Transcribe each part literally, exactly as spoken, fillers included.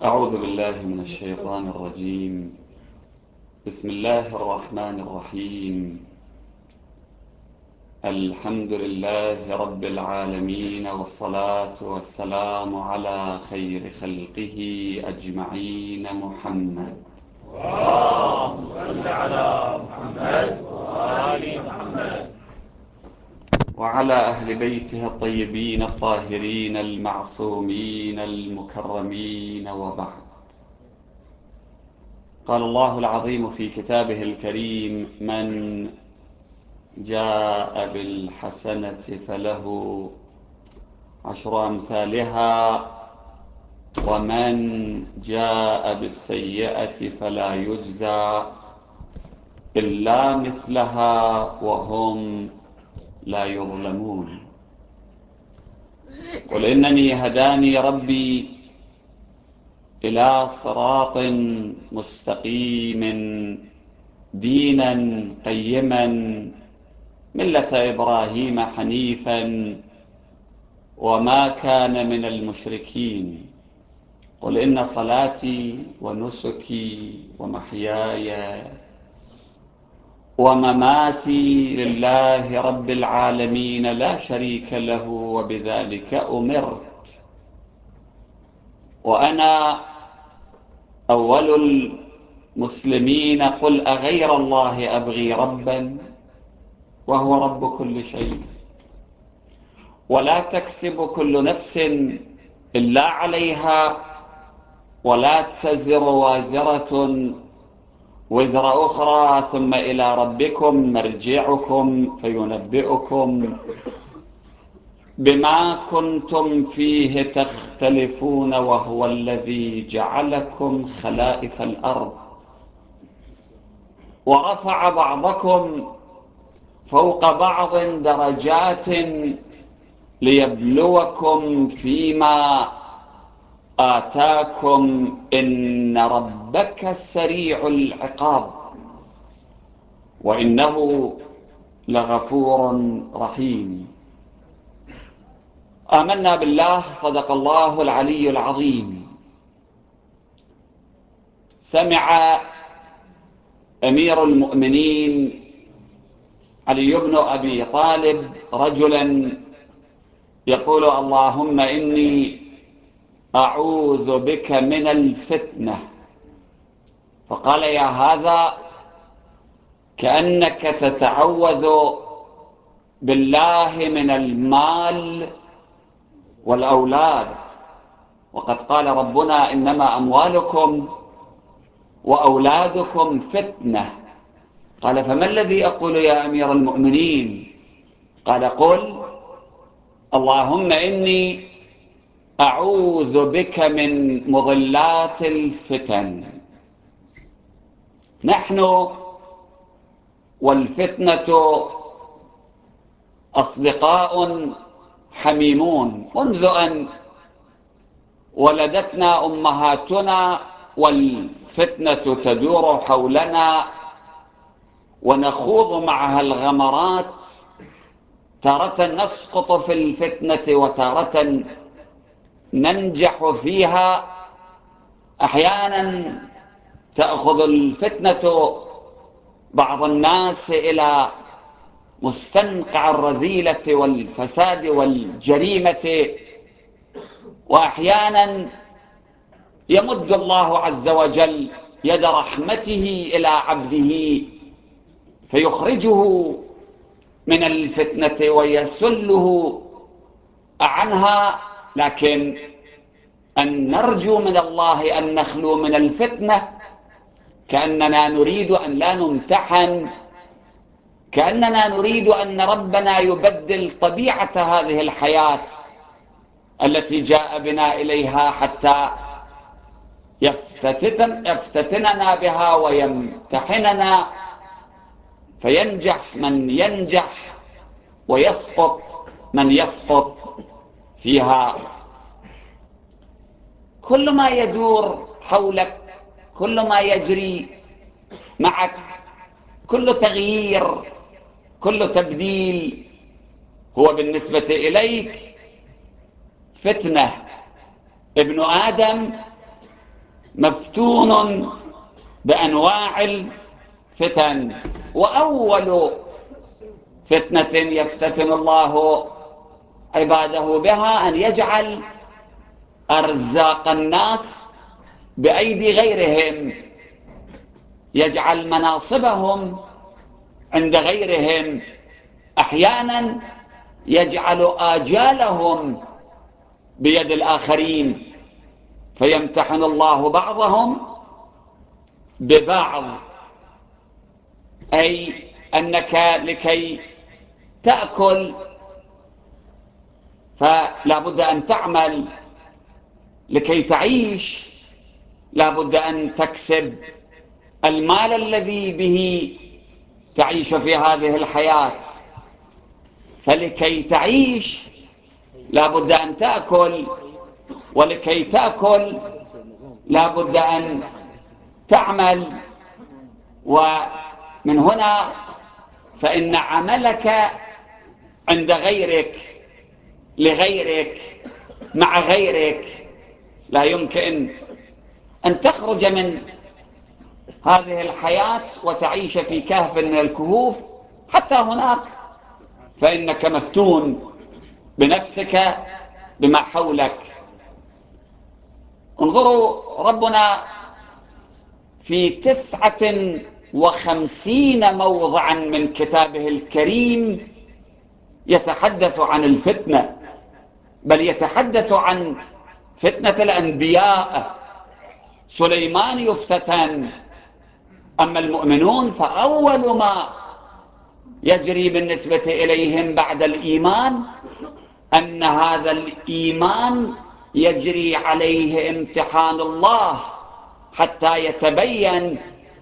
أعوذ بالله من الشيطان الرجيم. بسم الله الرحمن الرحيم. الحمد لله رب العالمين، والصلاة والسلام على خير خلقه أجمعين محمد. اللهم صل على محمد وآل محمد وعلى أهل بيته الطيبين الطاهرين المعصومين المكرمين، وبعد. قال الله العظيم في كتابه الكريم: من جاء بالحسنة فله عشر أمثالها، ومن جاء بالسيئة فلا يجزى إلا مثلها وهم لا يظلمون. قل إنني هداني ربي إلى صراط مستقيم دينا قيما ملة إبراهيم حنيفا وما كان من المشركين. قل إن صلاتي ونسكي ومحياي ومماتي لله رب العالمين لا شريك له، وبذلك أمرت، وأنا أول المسلمين. قل أغير الله أبغي ربا وهو رب كل شيء، ولا تكسب كل نفس إلا عليها، ولا تزر وازرة وزر أخرى، ثم إلى ربكم مرجعكم فينبئكم بما كنتم فيه تختلفون، وهو الذي جعلكم خلائف الأرض ورفع بعضكم فوق بعض درجات ليبلوكم فيما آتاكم، إن ربك سريع العقاب وإنه لغفور رحيم. آمنا بالله، صدق الله العلي العظيم. سمع أمير المؤمنين علي بن أبي طالب رجلا يقول: اللهم إني أعوذ بك من الفتنة. فقال: يا هذا كأنك تتعوذ بالله من المال والأولاد، وقد قال ربنا: إنما أموالكم وأولادكم فتنة. قال: فما الذي أقول يا أمير المؤمنين؟ قال: قل اللهم إني أعوذ بك من مضلات الفتن. نحن والفتنة أصدقاء حميمون منذ أن ولدتنا أمهاتنا، والفتنة تدور حولنا ونخوض معها الغمرات، تارة نسقط في الفتنة وتارة ننجح فيها. أحيانا تأخذ الفتنة بعض الناس إلى مستنقع الرذيلة والفساد والجريمة، وأحيانا يمد الله عز وجل يد رحمته إلى عبده فيخرجه من الفتنة ويسله عنها. لكن أن نرجو من الله أن نخلو من الفتنة كأننا نريد أن لا نمتحن، كأننا نريد أن ربنا يبدل طبيعة هذه الحياة التي جاء بنا إليها حتى يفتتن يفتتننا بها ويمتحننا، فينجح من ينجح ويسقط من يسقط فيها. كل ما يدور حولك، كل ما يجري معك، كل تغيير، كل تبديل هو بالنسبة إليك فتنة. ابن آدم مفتون بأنواع الفتن، وأول فتنة يفتتن الله عباده بها أن يجعل أرزاق الناس بأيدي غيرهم، يجعل مناصبهم عند غيرهم، أحيانا يجعل آجالهم بيد الآخرين، فيمتحن الله بعضهم ببعض. أي أنك لكي تأكل فلا بد أن تعمل، لكي تعيش لا بد أن تكسب المال الذي به تعيش في هذه الحياة، فلكي تعيش لا بد أن تأكل، ولكي تأكل لا بد أن تعمل. ومن هنا فإن عملك عند غيرك لغيرك مع غيرك لا يمكن أن تخرج من هذه الحياة وتعيش في كهف من الكهوف حتى هناك، فإنك مفتون بنفسك بما حولك. انظروا ربنا في تسعة وخمسين موضعا من كتابه الكريم يتحدث عن الفتنة، بل يتحدث عن فتنة الأنبياء. سليمان يفتتن، أما المؤمنون فأول ما يجري بالنسبة إليهم بعد الإيمان أن هذا الإيمان يجري عليه امتحان الله حتى يتبين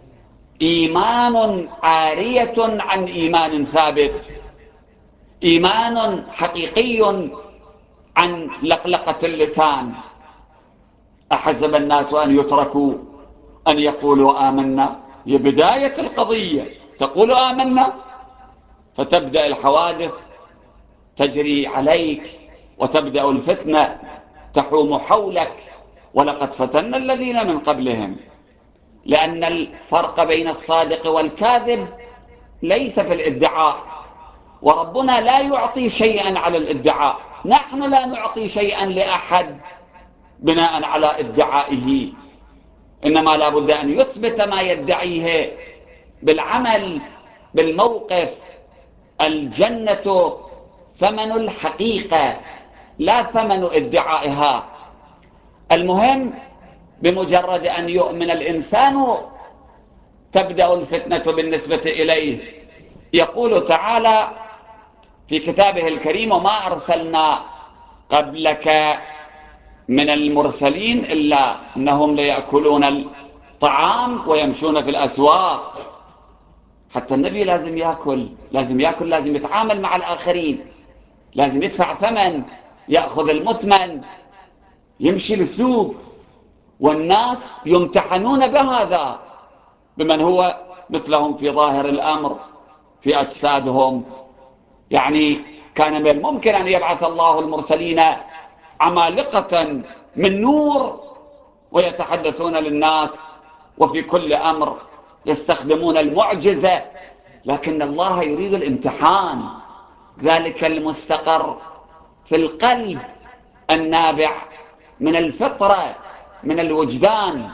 إيمان عارية عن إيمان ثابت، إيمان حقيقي عن لقلقة اللسان. أحسب الناس أن يتركوا أن يقولوا آمنا، هي بداية القضية، تقول آمنا فتبدأ الحوادث تجري عليك وتبدأ الفتنة تحوم حولك. ولقد فتنا الذين من قبلهم، لأن الفرق بين الصادق والكاذب ليس في الادعاء، وربنا لا يعطي شيئا على الادعاء، نحن لا نعطي شيئا لأحد بناء على ادعائه، إنما لا بد أن يثبت ما يدعيه بالعمل بالموقف. الجنة ثمن الحقيقة لا ثمن ادعائها. المهم بمجرد أن يؤمن الإنسان تبدأ الفتنة بالنسبة إليه. يقول تعالى في كتابه الكريم: وما أرسلنا قبلك من المرسلين إلا أنهم ليأكلون الطعام ويمشون في الأسواق. حتى النبي لازم يأكل، لازم يأكل، لازم يتعامل مع الآخرين، لازم يدفع ثمن، يأخذ المثمن، يمشي للسوق، والناس يمتحنون بهذا بمن هو مثلهم في ظاهر الأمر في أجسادهم. يعني كان من الممكن أن يبعث الله المرسلين عمالقة من نور ويتحدثون للناس وفي كل أمر يستخدمون المعجزة، لكن الله يريد الامتحان، ذلك المستقر في القلب النابع من الفطرة من الوجدان.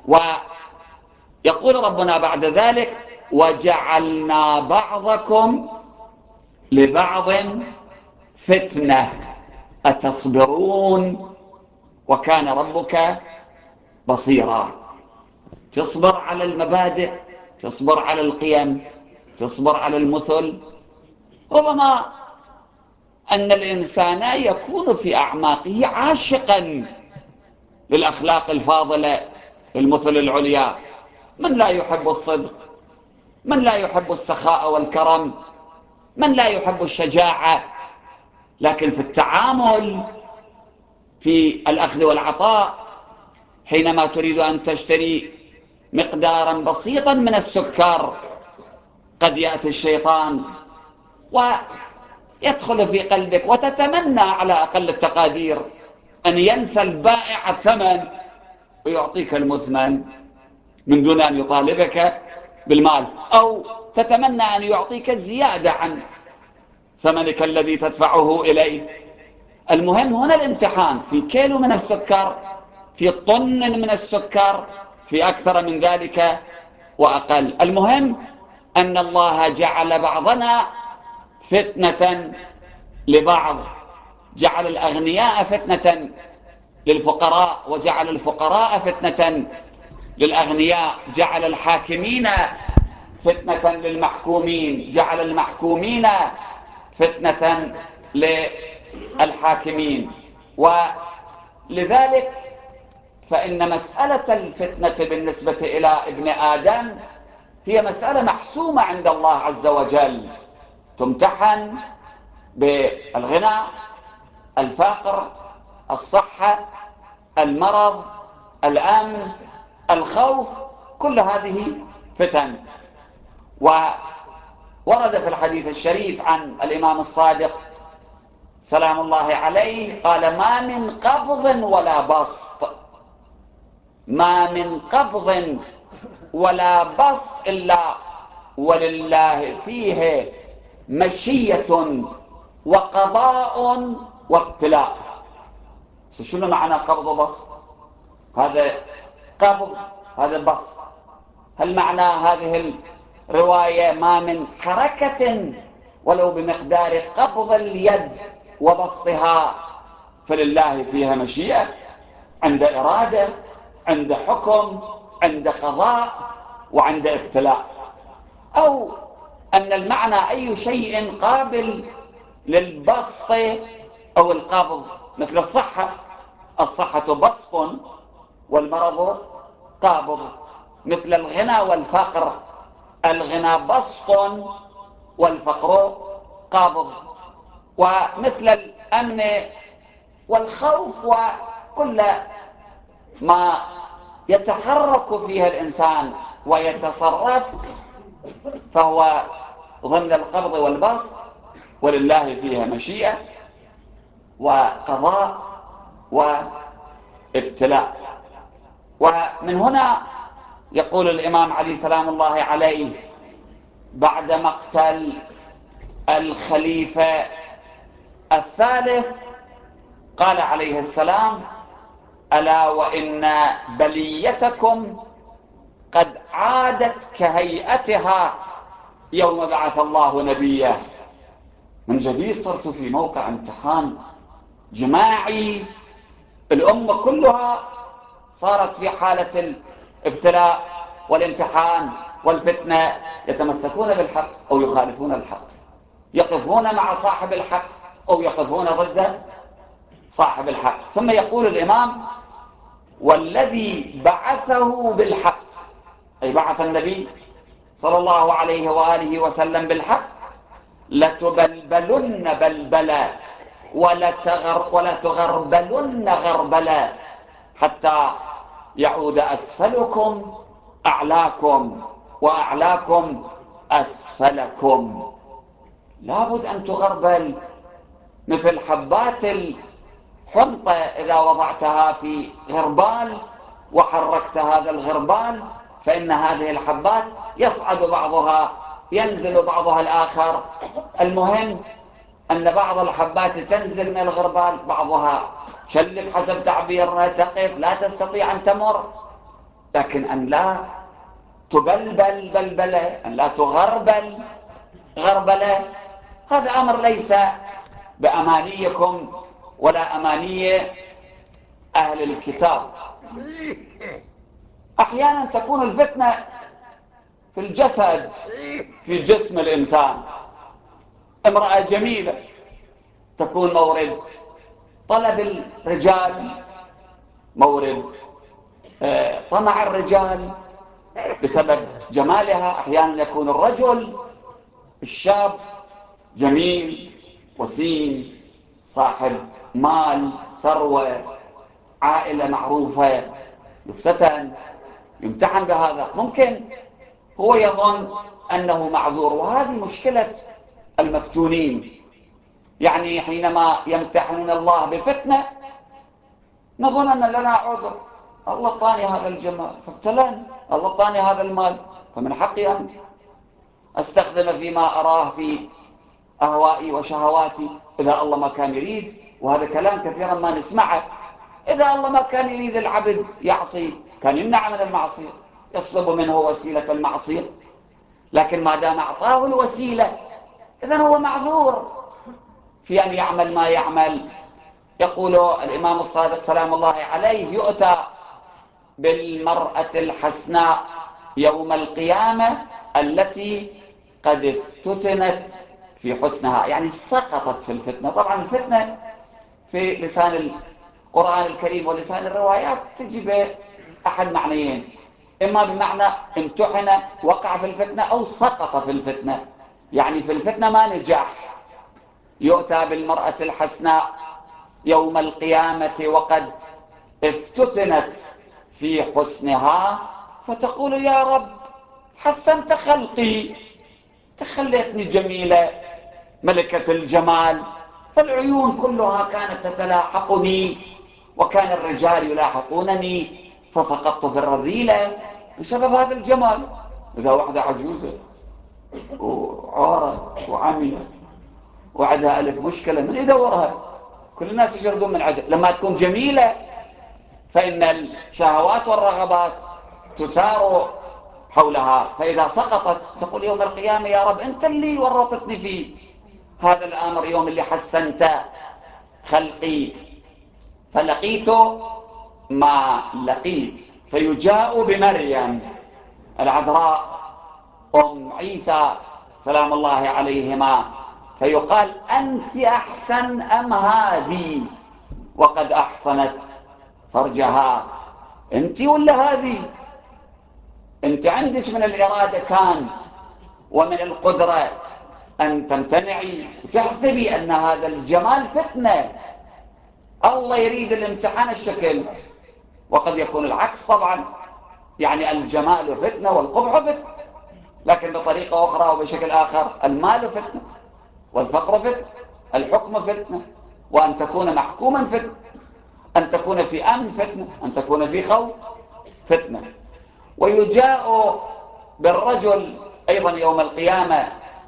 ويقول ربنا بعد ذلك: وجعلنا بعضكم لبعض فتنة أتصبرون وكان ربك بصيرا. تصبر على المبادئ، تصبر على القيم، تصبر على المثل. ربما أن الإنسان يكون في أعماقه عاشقا للأخلاق الفاضلة، للمثل العليا. من لا يحب الصدق، من لا يحب السخاء والكرم، من لا يحب الشجاعة، لكن في التعامل في الأخذ والعطاء حينما تريد أن تشتري مقدارا بسيطا من السكر قد يأتي الشيطان ويدخل في قلبك وتتمنى على أقل التقادير أن ينسى البائع الثمن ويعطيك المثمن من دون أن يطالبك بالمال، أو تتمنى أن يعطيك الزيادة عن ثمنك الذي تدفعه إليه. المهم هنا الامتحان في كيلو من السكر، في طن من السكر، في أكثر من ذلك وأقل. المهم أن الله جعل بعضنا فتنة لبعض، جعل الأغنياء فتنة للفقراء، وجعل الفقراء فتنة للأغنياء، جعل الحاكمين فتنة للمحكومين، جعل المحكومين فتنة للحاكمين. ولذلك فإن مسألة الفتنة بالنسبة إلى ابن آدم هي مسألة محسومة عند الله عز وجل، تمتحن بالغنى، الفقر، الصحة، المرض، الأمن، الخوف، كل هذه فتن. وورد في الحديث الشريف عن الإمام الصادق سلام الله عليه قال: ما من قبض ولا بسط، ما من قبض ولا بسط إلا ولله فيه مشية وقضاء وابتلاء. شنو معنى قبض وبسط؟ هذا قبض، هذا بسط. هل معنى هذه الرواية ما من حركة ولو بمقدار قبض اليد وبسطها فلله فيها مشيئة، عند إرادة، عند حكم، عند قضاء، وعند ابتلاء؟ أو أن المعنى أي شيء قابل للبسط أو القبض، مثل الصحة، الصحة بسط والمرض قابض، مثل الغنى والفقر، الغنى بسط والفقر قابض، ومثل الأمن والخوف، وكل ما يتحرك فيها الإنسان ويتصرف فهو ضمن القبض والبسط، ولله فيها مشيئة وقضاء وابتلاء. ومن هنا يقول الإمام علي سلام الله عليه بعد مقتل الخليفة الثالث، قال عليه السلام: ألا وإن بليتكم قد عادت كهيئتها يوم بعث الله نبيه. من جديد صرت في موقع امتحان جماعي، الأمة كلها صارت في حالة الابتلاء والامتحان والفتنة، يتمسكون بالحق أو يخالفون الحق، يقفون مع صاحب الحق أو يقفون ضد صاحب الحق. ثم يقول الإمام: والذي بعثه بالحق، أي بعث النبي صلى الله عليه وآله وسلم بالحق، لتبلبلن بلبلا ولتغربلن غربلا حتى يعود أسفلكم أعلاكم وأعلاكم أسفلكم. لابد أن تغربل مثل حبات الحنطة، إذا وضعتها في غربال وحركت هذا الغربال فإن هذه الحبات يصعد بعضها ينزل بعضها الآخر. المهم أن بعض الحبات تنزل من الغربال، بعضها شلب حسب تعبيرنا تقف، لا تستطيع أن تمر. لكن أن لا تبلبل بلبلة، أن لا تغربل غربلة، هذا أمر ليس بأمانيكم ولا أماني أهل الكتاب. أحيانا تكون الفتنة في الجسد، في جسم الإنسان. امرأة جميلة تكون مورد طلب الرجال، مورد طمع الرجال بسبب جمالها. أحيانا يكون الرجل الشاب جميل وسيم، صاحب مال، ثروة، عائلة معروفة، يفتتن، يمتحن بهذا. ممكن هو يظن أنه معذور، وهذه مشكلة المفتونين. يعني حينما يمتحنون الله بفتنة نظن أن لنا عذر، الله اعطاني هذا الجمال فابتلاني، الله اعطاني هذا المال فمن حقي أن أستخدم فيما أراه في أهوائي وشهواتي إذا الله ما كان يريد. وهذا كلام كثيرا ما نسمعه. إذا الله ما كان يريد العبد يعصي كان يمنع من المعصية، يسلب منه وسيلة المعصية، لكن ما دام أعطاه الوسيلة إذن هو معذور في أن يعمل ما يعمل. يقول الإمام الصادق سلام الله عليه: يؤتى بالمرأة الحسناء يوم القيامة التي قد افتتنت في حسنها، يعني سقطت في الفتنة. طبعا الفتنة في لسان القرآن الكريم ولسان الروايات تجي بأحد معنيين: إما بمعنى امتحن وقع في الفتنة، أو سقط في الفتنة، يعني في الفتنة ما نجح. يؤتى بالمرأة الحسناء يوم القيامة وقد افتتنت في حسنها فتقول: يا رب حسنت خلقي، تخليتني جميلة ملكة الجمال، فالعيون كلها كانت تتلاحقني وكان الرجال يلاحقونني فسقطت في الرذيلة بسبب هذا الجمال. إذا واحدة عجوزة وعارة وعمية وعدها ألف مشكلة، من يدورها؟ كل الناس يشردون من عدها. لما تكون جميلة فإن الشهوات والرغبات تثار حولها، فإذا سقطت تقول يوم القيامة: يا رب أنت اللي ورطتني في هذا الأمر يوم اللي حسنت خلقي، فلقيت ما لقيت. فيجاء بمريم العذراء أم عيسى سلام الله عليهما فيقال: أنت أحسن أم هذه وقد أحصنت فرجها؟ أنت ولا هذه؟ أنت عندك من الإرادة كان ومن القدرة أن تمتنعي وتحسبي أن هذا الجمال فتنة، الله يريد الامتحان الشكل، وقد يكون العكس طبعا، يعني الجمال فتنة والقبح فتنة، لكن بطريقة أخرى وبشكل آخر: المال فتنة والفقر فتنة، الحكم فتنة، وأن تكون محكوما فتنة، أن تكون في أمن فتنة، أن تكون في خوف فتنة. ويجاء بالرجل أيضا يوم القيامة،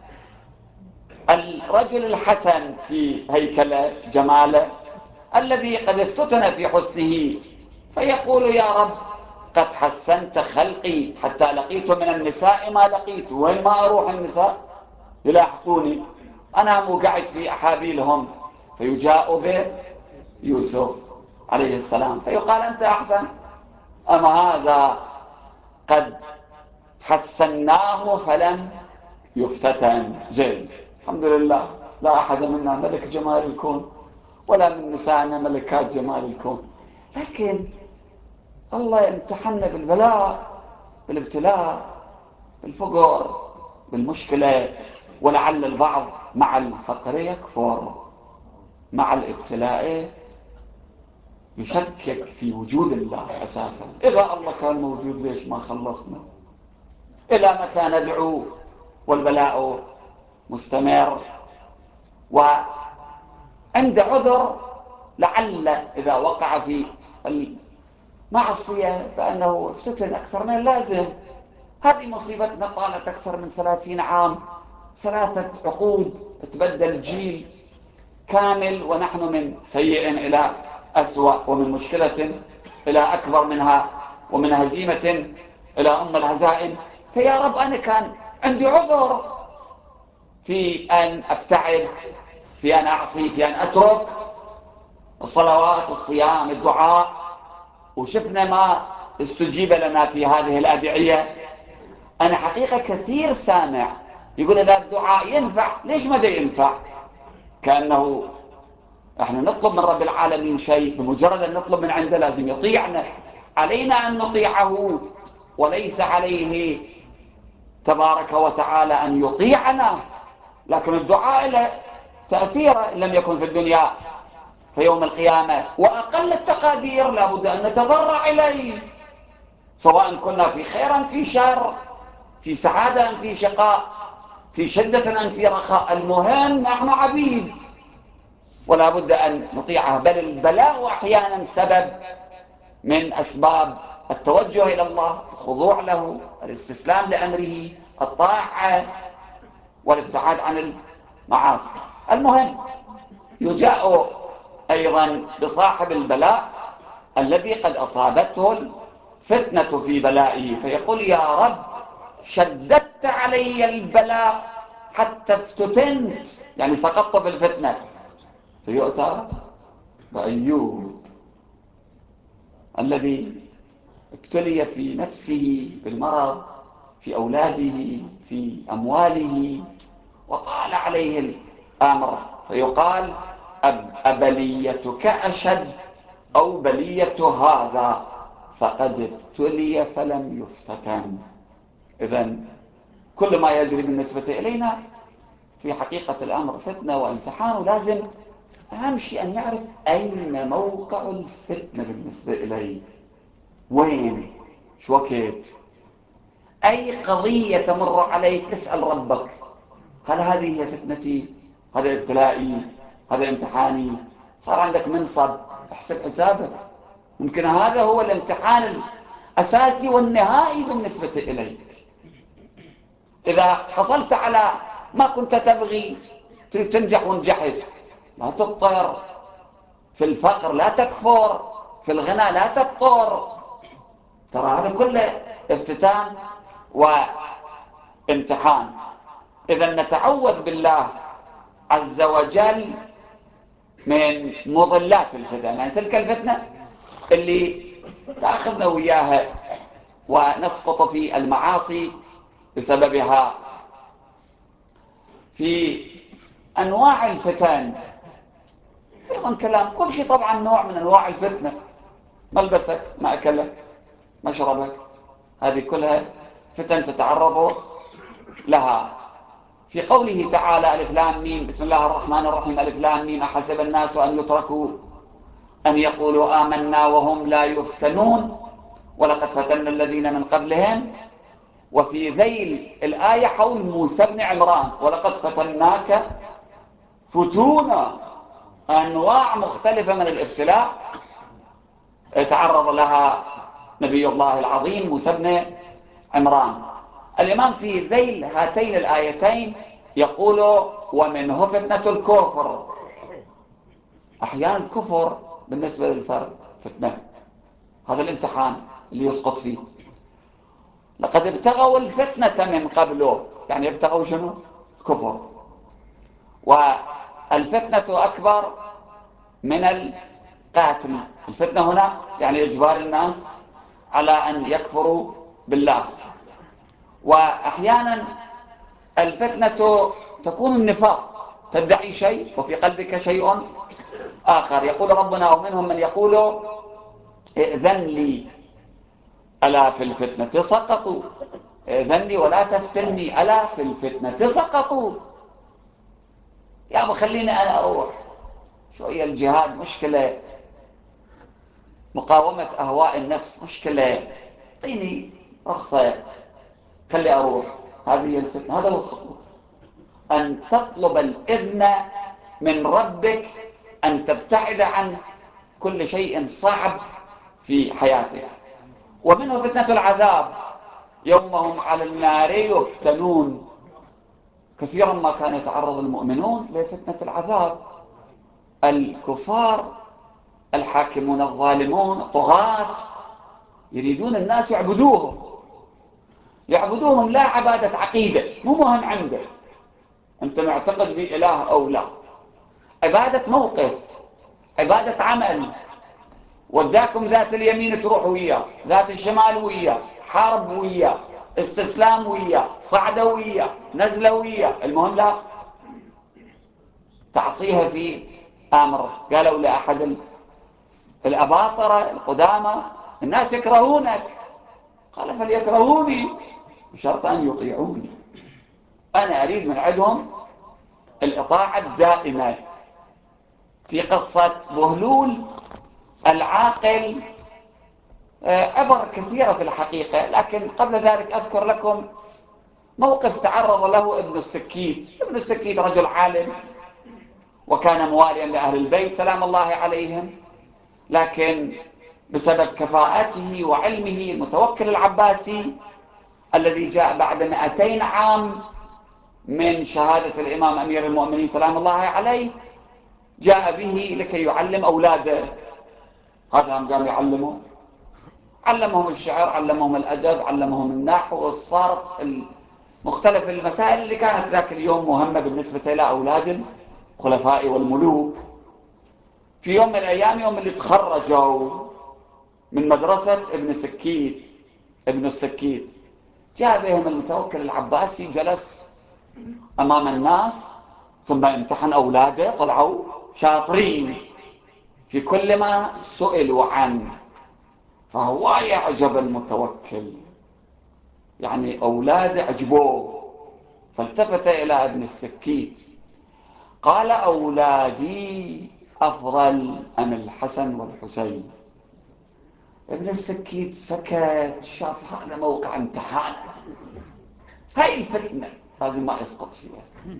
الرجل الحسن في هيكله جماله الذي قد افتتن في حسنه، فيقول: يا رب قد حسنت خلقي حتى لقيت من النساء ما لقيت. وين ما أروح النساء يلاحقوني، أنا مقعد في أحابيلهم. فيجاء بيوسف عليه السلام فيقال: أنت أحسن أما هذا قد حسناه فلم يفتتن؟ جيد، الحمد لله، لا أحد منا ملك جمال الكون ولا من نسائنا ملكات جمال الكون، لكن الله يمتحنا بالبلاء، بالابتلاء، بالفقر، بالمشكلة. ولعل البعض مع الفقر يكفر، مع الابتلاء يشكك في وجود الله أساسا. إذا الله كان موجود ليش ما خلصنا؟ إلى متى ندعو والبلاء مستمر؟ وعند عذر لعل إذا وقع في المعصية بأنه افتتن أكثر من اللازم. هذه مصيبتنا طالت أكثر من ثلاثين عام، ثلاثة عقود، تبدل جيل كامل، ونحن من سيء إلى أسوأ، ومن مشكلة إلى أكبر منها، ومن هزيمة إلى أم الهزائم. فيا رب أنا كان عندي عذر في أن أبتعد، في أن أعصي، في أن أترك الصلوات، الصيام، الدعاء، وشفنا ما استجيب لنا في هذه الأدعية. أنا حقيقة كثير سامع يقول إذا الدعاء ينفع ليش ما دا ينفع؟ كأنه احنا نطلب من رب العالمين شيء، بمجرد أن نطلب من عنده لازم يطيعنا، علينا أن نطيعه، وليس عليه تبارك وتعالى أن يطيعنا. لكن الدعاء له تأثير إن لم يكن في الدنيا فيوم القيامة. وأقل التقادير لابد أن نتضرع إليه، سواء كنا في خير أم في شر، في سعادة أم في شقاء، في شدة أم في رخاء. المهم نحن عبيد ولا بد أن نطيعه، بل البلاء أحيانا سبب من أسباب التوجه إلى الله، الخضوع له، الاستسلام لأمره، الطاعة والابتعاد عن المعاصي. المهم، يجاء أيضا بصاحب البلاء الذي قد أصابته الفتنة في بلائه فيقول: يا رب شددت علي البلاء حتى افتتنت، يعني سقطت في الفتنة. فيؤتى بأيوب الذي ابتلي في نفسه بالمرض، في أولاده، في أمواله، وطال عليه الأمر، فيقال: أب أبليتك أشد أو بلية هذا فقد ابتلي فلم يفتتن. إذن كل ما يجري بالنسبة إلينا في حقيقة الأمر فتنة وامتحان، ولازم أهم شيء أن نعرف أين موقع الفتنة بالنسبة إلي، وين، شو وقت، أي قضية تمر عليك اسأل ربك: هل هذه هي فتنتي؟ هذا ابتلائي؟ هذا امتحاني؟ صار عندك منصب، احسب حسابك، ممكن هذا هو الامتحان الأساسي والنهائي بالنسبة إليك. إذا حصلت على ما كنت تبغي، تريد تنجح ونجحت، لا تبطر في الفقر، لا تكفر في الغنى، لا تبطر. ترى هذا كله افتتان وامتحان. إذا نتعوذ بالله عز وجل من مضلات الفتن، يعني تلك الفتنة اللي تأخذنا وياها ونسقط في المعاصي بسببها. في أنواع الفتن أيضا كلام، كل شيء طبعا نوع من أنواع الفتنة، ملبسك، مأكلك، مشربك، هذه كلها فتن تتعرض لها. في قوله تعالى: ألف لام ميم، بسم الله الرحمن الرحيم، ألف لام ميم، أحسب الناس أن يتركوا أن يقولوا آمنا وهم لا يفتنون ولقد فتنا الذين من قبلهم. وفي ذيل الآية حول موسى بن عمران: ولقد فتناك فتونا، أنواع مختلفة من الابتلاء تعرض لها نبي الله العظيم موسى بن عمران. الإمام في ذيل هاتين الآيتين يقول: ومنه فتنة الكفر. أحيانا الكفر بالنسبة للفرد فتنة، هذا الامتحان اللي يسقط فيه. لقد ابتغوا الفتنة من قبله، يعني ابتغوا شنو؟ الكفر. والفتنة أكبر من القاتل. الفتنة هنا يعني إجبار الناس على أن يكفروا بالله. وأحيانا الفتنة تكون النفاق، تدعي شيء وفي قلبك شيء آخر. يقول ربنا: ومنهم من يقول ائذن لي ألا في الفتنة سقطوا، ائذن لي ولا تفتني ألا في الفتنة سقطوا. يا أبو خليني أنا أروح شوية، الجهاد مشكلة، مقاومة أهواء النفس مشكلة، اعطيني رخصة خلي أروح. هذه الفتنة، هذا هو السقوط، أن تطلب الإذن من ربك أن تبتعد عن كل شيء صعب في حياتك. ومنه فتنة العذاب: يوم هم على النار يفتنون. كثيرا ما كان يتعرض المؤمنون لفتنة العذاب. الكفار، الحاكمون الظالمون، الطغاة، يريدون الناس يعبدوهم، يعبدوهم لا عبادة عقيدة، مو مهم عنده أنت معتقد بإله أو لا، عبادة موقف، عبادة عمل. وداكم ذات اليمين تروح وياه، ذات الشمال وياه، حرب وياه، استسلام وياه، صعدة وياه، نزلة وياه، المهم لا تعصيها في أمر. قالوا لأحد الأباطرة القدامى: الناس يكرهونك. قال: فليكرهوني بشرط أن يطيعوني، أنا أريد من عندهم الإطاعة الدائمة. في قصة بهلول العاقل عبر كثيرة في الحقيقة، لكن قبل ذلك أذكر لكم موقف تعرض له ابن السكيت. ابن السكيت رجل عالم وكان مواليا لأهل البيت سلام الله عليهم، لكن بسبب كفاءته وعلمه المتوكل العباسي الذي جاء بعد مئتين عام من شهادة الإمام أمير المؤمنين سلام الله عليه، جاء به لكي يعلم أولاده. هذا هم قام يعلمه، علمهم الشعر، علمهم الأدب، علمهم النحو والصرف، مختلف المسائل اللي كانت ذاك اليوم مهمة بالنسبة إلى أولاد الخلفاء والملوك. في يوم من الأيام، يوم اللي تخرجوا من مدرسة ابن سكيت ابن السكيت، جاء بهم المتوكل العباسي، جلس أمام الناس، ثم امتحن أولاده، طلعوا شاطرين في كل ما سئلوا عنه، فهو يعجب المتوكل، يعني أولاده عجبوه، فالتفت إلى ابن السكيت قال: أولادي أفضل أم الحسن والحسين؟ ابن السكيت سكت، شاف هذا موقع امتحان، هاي الفتنة لازم ما يسقط فيها.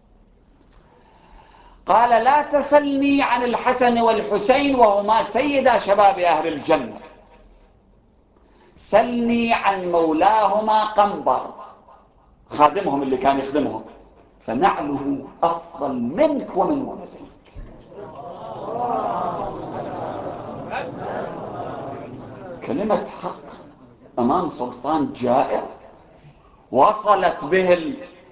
قال: لا تسلني عن الحسن والحسين وهما سيدا شباب أهل الجنة، سلني عن مولاهما قنبر، خادمهم اللي كان يخدمهم، فنعله أفضل منك ومن ولدك. كلمة حق أمام سلطان جائر وصلت به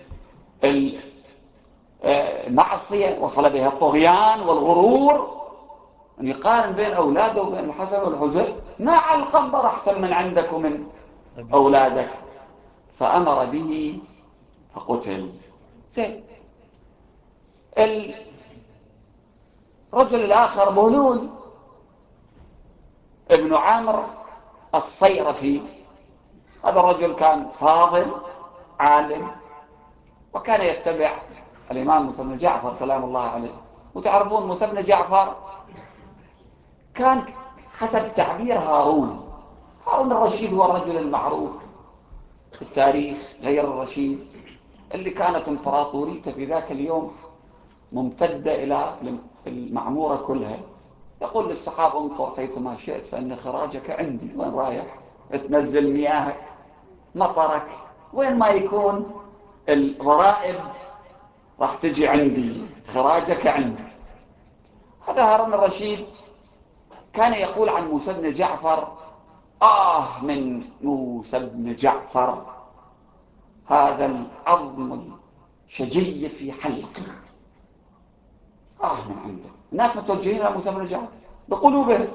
المعصية، وصل به الطغيان والغرور، أن يقارن بين أولاده وبين الحسن والحسين. نعل القنبر أحسن من عندك ومن أولادك، فأمر به فقتل. زين. الرجل الآخر بهلول ابن عامر الصيرفي، هذا الرجل كان فاضل عالم، وكان يتبع الإمام موسى بن جعفر سلام الله عليه. وتعرفون موسى بن جعفر كان حسب تعبير هارون هارون الرشيد هو الرجل المعروف في التاريخ غير الرشيد، اللي كانت امبراطوريته في ذاك اليوم ممتدة إلى المعمورة كلها. يقول للسحاب: انطر حيثما شئت فإن خراجك عندي. وين رايح؟ تنزل مياهك، مطرك، وين ما يكون الضرائب راح تجي عندي، خراجك عندي. هذا هارون الرشيد كان يقول عن موسى بن جعفر: آه من موسى بن جعفر، هذا العظم الشجي في حلقه. آه من عنده. الناس متوجهين إلى موسى بن جعفر بقلوبهم.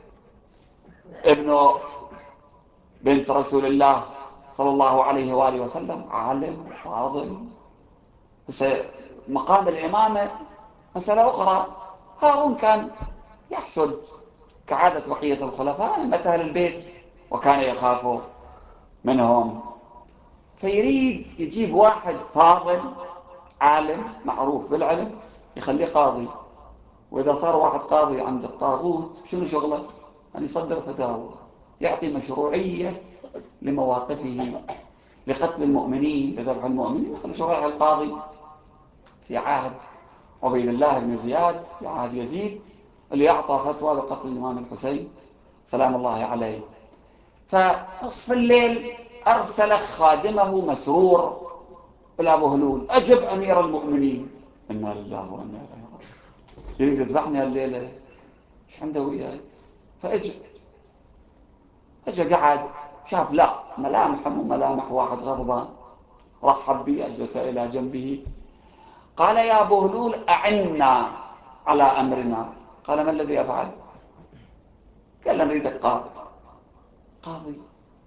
ابن بنت رسول الله صلى الله عليه وآله وسلم عالم فاضل، بس مقام الإمامة مسألة أخرى. هارون كان يحسد كعادة بقية الخلفاء أئمة أهل البيت، وكان يخاف منهم، فيريد يجيب واحد فاضل عالم معروف بالعلم يخليه قاضي. وإذا صار واحد قاضي عند الطاغوت شنو شغله؟ أن يصدر فتاوى، يعطي مشروعية لمواقفه، لقتل المؤمنين، لذبح المؤمنين، مثل شرائع القاضي في عهد عبيد الله بن زياد، في عهد يزيد، اللي أعطى فتوى بقتل الإمام الحسين سلام الله عليه. فنصف الليل أرسل خادمه مسرور إلى بهلول: أجب أمير المؤمنين. إنا لله وإنا إليه راجعون، يريد يذبحني الليلة، ايش عنده وياي؟ فاجى اجى قعد، شاف لا ملامح مو ملامح واحد غضبان، رحب بي، اجلس الى جنبه، قال: يا بهلول اعنا على امرنا. قال: ما الذي افعل؟ قال: نريدك قاضي. قاضي؟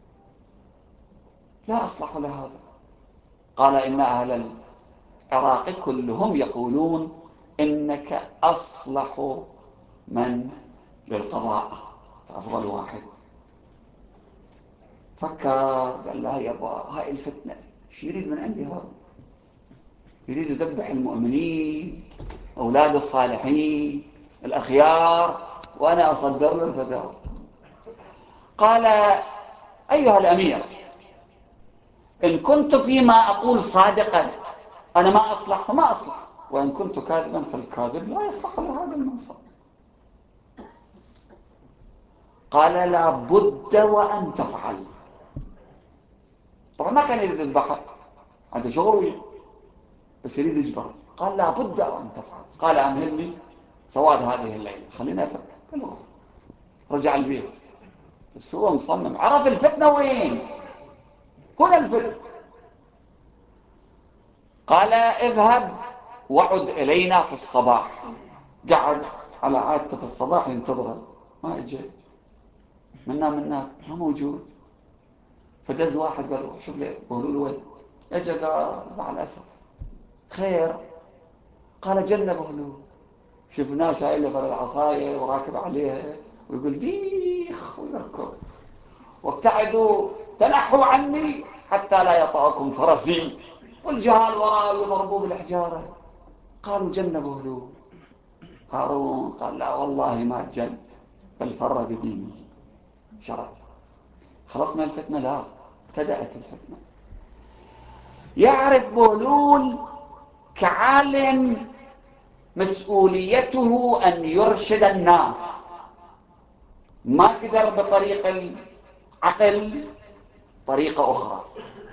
لا اصلح لهذا. قال: ان اهل العراق كلهم يقولون انك اصلح من للقضاء، افضل واحد. فكر، قال: لا يابا، هاي الفتنة، شو يريد من عندي هذا؟ يريد يذبح المؤمنين، أولاد الصالحين الأخيار، وأنا أصدر له الفتاوى. قال: أيها الأمير، إن كنت فيما أقول صادقا أنا ما أصلح فما أصلح، وإن كنت كاذبا فالكاذب لا يصلح لهذا المنصب. قال لا بد وأن تفعل. طبعا ما كان يريد يذبحها، هذا شغله، بس يريد يجبره. قال لا بد وأن تفعل. قال أمهلني سواد هذه الليلة، خلينا أفكر. رجع البيت، بس هو مصمم، عرف الفتنة وين، هنا الفتنة. قال اذهب وعد إلينا في الصباح. قعد على عادته في الصباح ينتظره، ما اجى، منا منا ما موجود. فدز واحد قال شوف لي بهلول وين؟ اجى قال مع الأسف. خير؟ قال جن بهلول، شفناه شايل له العصاية وراكب عليها ويقول ديخ ويركض، وابتعدوا تنحوا عني حتى لا يطعكم فرسي. والجهال وراء يضربوا بالحجارة. قالوا جن بهلول. هارون قال لا والله ما جن، بل فر بدينه شرع. خلاص من الفتنة؟ لا، ابتدأت الفتنة. يعرف بهلول كعالم مسؤوليته أن يرشد الناس، ما قدر بطريق العقل، طريقة أخرى.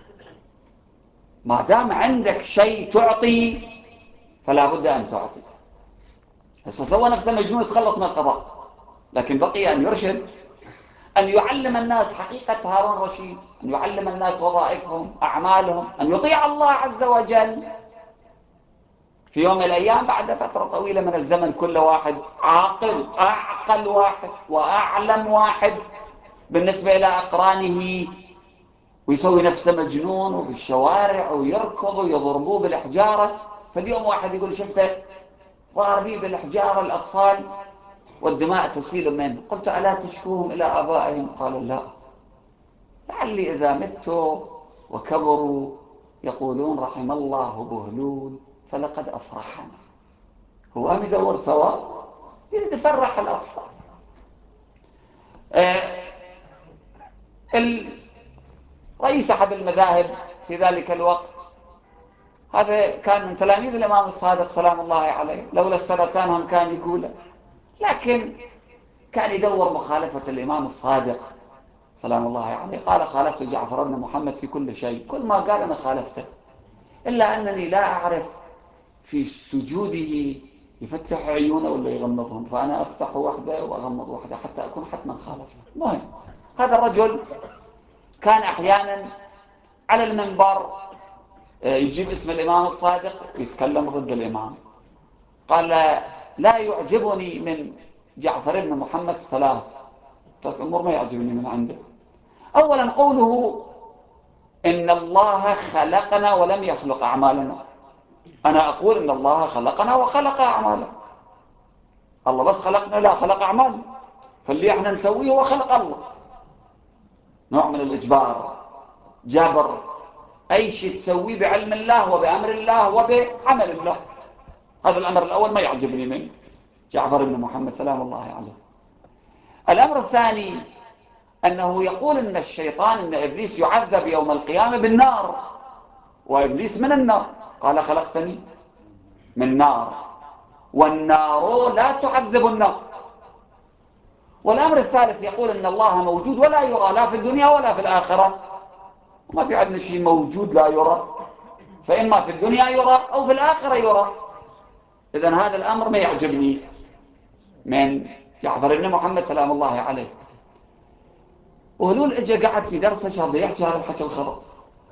ما دام عندك شيء تعطي فلا بد أن تعطي. هسه سوى نفسه مجنون يتخلص من القضاء، لكن بقي أن يرشد، أن يعلم الناس حقيقة هارون الرشيد، أن يعلم الناس وظائفهم، أعمالهم، أن يطيع الله عز وجل. في يوم من الأيام بعد فترة طويلة من الزمن كل واحد عاقل، أعقل واحد وأعلم واحد بالنسبة إلى أقرانه، ويسوي نفسه مجنون وبالشوارع ويركض ويضربوه بالحجارة. فاليوم واحد يقول شفته ضاربيه بالحجارة الأطفال والدماء تسيل منه. قلت ألا تشكوهم إلى آبائهم؟ قال لا، لعلي إذا مت وكبروا يقولون رحم الله بهلول فلقد أفرحنا. هو قام يدور ثواب، يريد يفرح الأطفال. آه رئيس أحد المذاهب في ذلك الوقت، هذا كان من تلاميذ الإمام الصادق سلام الله عليه، لولا السرطان هم كان يقوله، لكن كان يدور مخالفة الإمام الصادق سلام الله عليه. قال خالفت جعفر بن محمد في كل شيء، كل ما قال أنا خالفته، إلا أنني لا أعرف في سجوده يفتح عيونه ولا يغمضهم، فأنا أفتح واحدة وأغمض واحدة حتى أكون حتما خالفته. المهم هذا الرجل كان أحيانا على المنبر يجيب اسم الإمام الصادق ويتكلم ضد الإمام. قال لا يعجبني من جعفر بن محمد ثلاث ثلاث أمور ما يعجبني من عنده. أولا قوله إن الله خلقنا ولم يخلق أعمالنا. أنا أقول إن الله خلقنا وخلق أعمالنا. الله بس خلقنا؟ لا، خلق أعمالنا، فاللي احنا نسويه هو خلق الله. نوع من الإجبار، جبر، أي شيء تسويه بعلم الله وبأمر الله وبعمل الله. هذا الأمر الأول ما يعجبني من جعفر بن محمد سلام الله عليه. الأمر الثاني أنه يقول إن الشيطان، إن إبليس يعذب يوم القيامة بالنار، وإبليس من النار. قال خلقتني من نار والنار لا تعذب النار. والأمر الثالث يقول إن الله موجود ولا يرى لا في الدنيا ولا في الآخرة. وما في عندنا شيء موجود لا يرى، فإما في الدنيا يرى أو في الآخرة يرى. إذن هذا الأمر ما يعجبني من جعفر بن محمد سلام الله عليه. وهلول اجى قعد في درسه شاب يحكي هذا الحكي الخبر،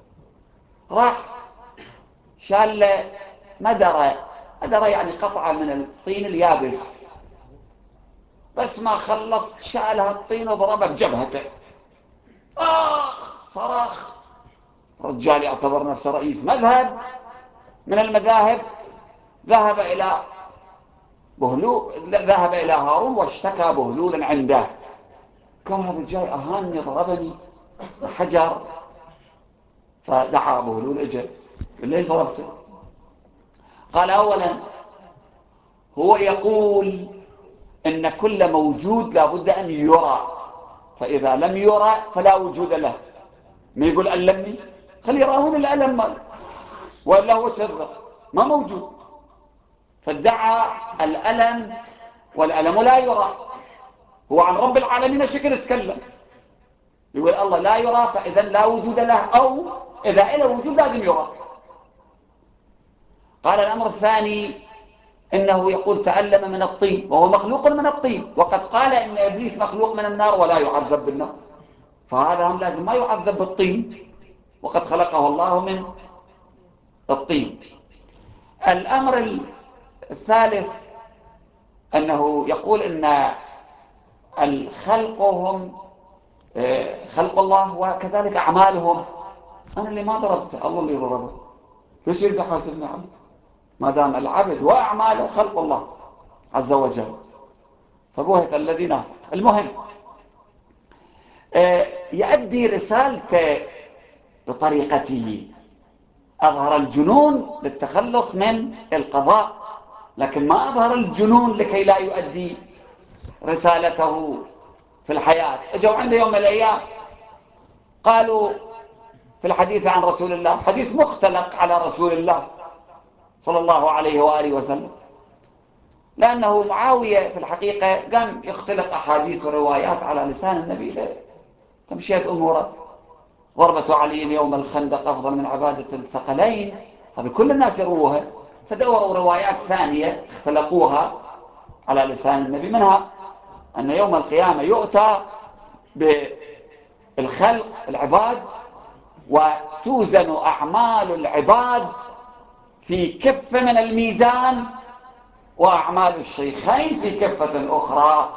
راح شال ما درى ما درى يعني قطعة من الطين اليابس، بس ما خلص شالها الطين وضربها بجبهته. آخ صراخ. رجال يعتبر نفسه رئيس مذهب من المذاهب، ذهب إلى بهلول، ذهب إلى هارون واشتكى بهلولا عنده. قال هذا جاي أهانني ضربني حجر. فدعا بهلول اجى قال ليش ضربته؟ قال أولا هو يقول إن كل موجود لابد أن يرى، فإذا لم يرى فلا وجود له. ما يقول ألمني، خلي يراهون الألم مال، وإلا هو كذب ما موجود. فادعى الألم والألم لا يرى. هو عن رب العالمين شكل يتكلم، يقول الله لا يرى فإذا لا وجود له، أو إذا له وجود لازم يرى. قال الأمر الثاني إنه يقول تألم من الطين وهو مخلوق من الطين، وقد قال إن إبليس مخلوق من النار ولا يعذب بالنار، فهذا هم لازم ما يعذب بالطين وقد خلقه الله من الطين. الأمر الثالث أنه يقول إن الخلق هم خلق الله وكذلك أعمالهم. أنا اللي ما ضربته، الله اللي ضربه، ليش يرجع حاسبني عليه؟ ما دام العبد وأعماله خلق الله عز وجل، فبهت الذي نافق. المهم يؤدي رسالته بطريقته، أظهر الجنون للتخلص من القضاء، لكن ما أظهر الجنون لكي لا يؤدي رسالته في الحياة. اجوا عنده يوم من الأيام قالوا في الحديث عن رسول الله، حديث مختلق على رسول الله صلى الله عليه وآله وسلم، لأنه معاوية في الحقيقة قام يختلق أحاديث وروايات على لسان النبي لتمشية أموره. ضربة علي يوم الخندق أفضل من عبادة الثقلين، هذه كل الناس يروها، فدوروا روايات ثانية اختلقوها على لسان النبي، منها أن يوم القيامة يؤتى بالخلق العباد وتوزن أعمال العباد في كفة من الميزان، وأعمال الشيخين في كفة أخرى،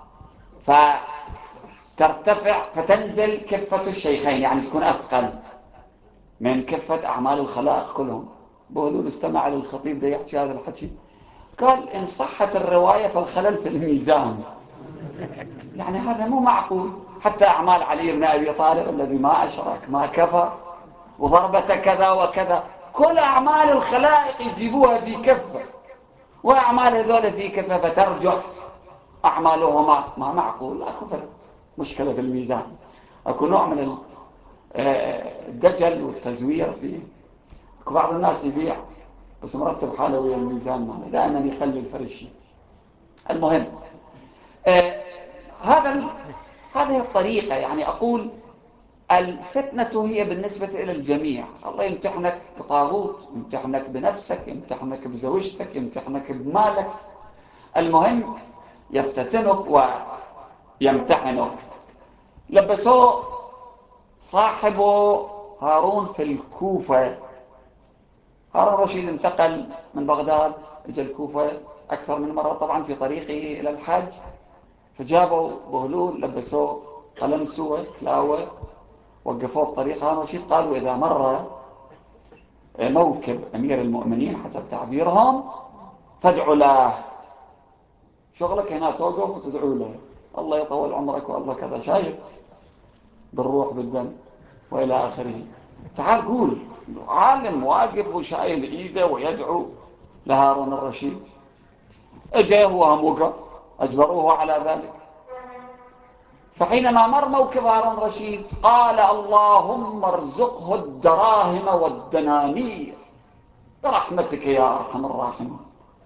فترتفع فتنزل كفة الشيخين، يعني تكون أثقل من كفة أعمال الخلائق كلهم. بهلول استمع للخطيب ده يحكي هذا الحكي، قال إن صحت الرواية فالخلل في الميزان، يعني هذا مو معقول. حتى أعمال علي بن أبي طالب الذي ما أشرك ما كفر وضربة كذا وكذا، كل أعمال الخلائق يجيبوها في كفة، وأعمال هذول في كفة، فترجح أعمالهما. ما معقول، أكو مشكلة في الميزان، أكو نوع من الدجل والتزوير فيه. أكو بعض الناس يبيع بس مرتب حاله ويا الميزان، دائما يخلي الفرشي. المهم آه هذا هذه الطريقة، يعني أقول الفتنة هي بالنسبة إلى الجميع. الله يمتحنك بطاغوت، يمتحنك بنفسك، يمتحنك بزوجتك، يمتحنك بمالك، المهم يفتتنك ويمتحنك. لبسوه صاحبه هارون في الكوفة. هارون الرشيد انتقل من بغداد إلى الكوفة أكثر من مرة طبعا في طريقه إلى الحج، فجابوا بهلول لبسوه قلنسوة كلاوة، وقفوه بطريق هارون الرشيد، قالوا إذا مر موكب أمير المؤمنين حسب تعبيرهم فادعوا له، شغلك هنا توقف وتدعوا له، الله يطول عمرك والله كذا، شايف بالروح بالدم وإلى آخره. تعال قول عالم واقف وشايل إيده ويدعو لهارون الرشيد. اجى هو هم وقف، أجبروه على ذلك. فحينما مر موكب هارون الرشيد قال اللهم ارزقه الدراهم والدنانير برحمتك يا أرحم الراحمين.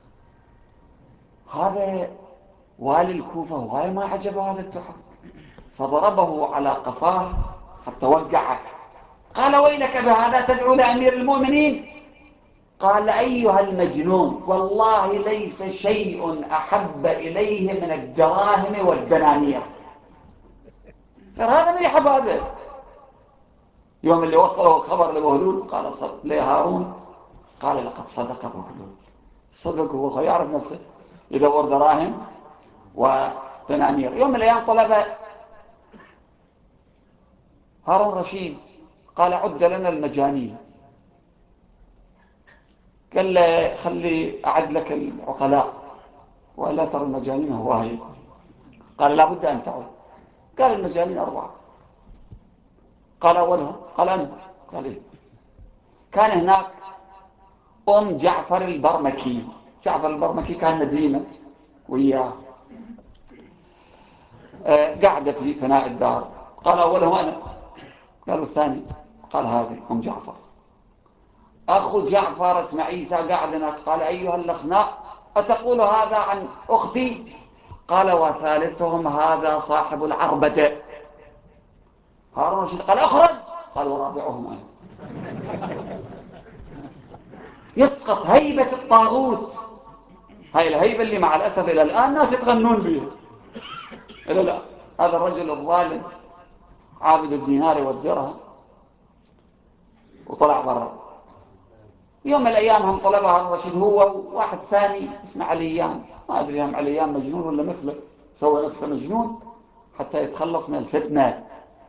هذا والي الكوفة وغاية ما عجبه هذا الدعاء، فضربه على قفاه حتى وقعه. قال ويلك بهذا تدعو لأمير المؤمنين؟ قال أيها المجنون والله ليس شيء أحب إليه من الدراهم والدنانير. هذا من يحب هذا. يوم اللي وصله الخبر لبهلول قال صدق لهارون، قال لقد صدق بهلول، صدق، هو يعرف نفسه يدور دراهم ودنانير. يوم من الأيام طلب هارون رشيد قال عد لنا المجانين، قال له خلي أعد لك العقلاء ولا ترى المجانين هواية. قال لا بد أن تعد. قال المجانين أربعة. قال أولهم، قال أنا. قال إيه؟ كان هناك أم جعفر البرمكي. جعفر البرمكي كان نديمة وياه، آه قاعدة في فناء الدار. قال أولهم أنا. قالوا الثاني، قال هذه أم جعفر. أخو جعفر اسمه عيسى قاعد هناك. قال أيها الأخناء أتقول هذا عن أختي؟ قال وثالثهم هذا صاحب العربدة. هارون الرشيد قال اخرج. قال ورابعهم أنا. يسقط هيبة الطاغوت. هاي الهيبة اللي مع الأسف إلى الآن ناس يتغنون بها. إلى الآن هذا الرجل الظالم عابد الدينار والدرهم وطلع برا. يوم من الأيام هم طلبها هارون الرشيد هو وواحد ثاني اسمه عليان، ما أدري هم عليان مجنون ولا مثله، سوى نفسه مجنون حتى يتخلص من الفتنة.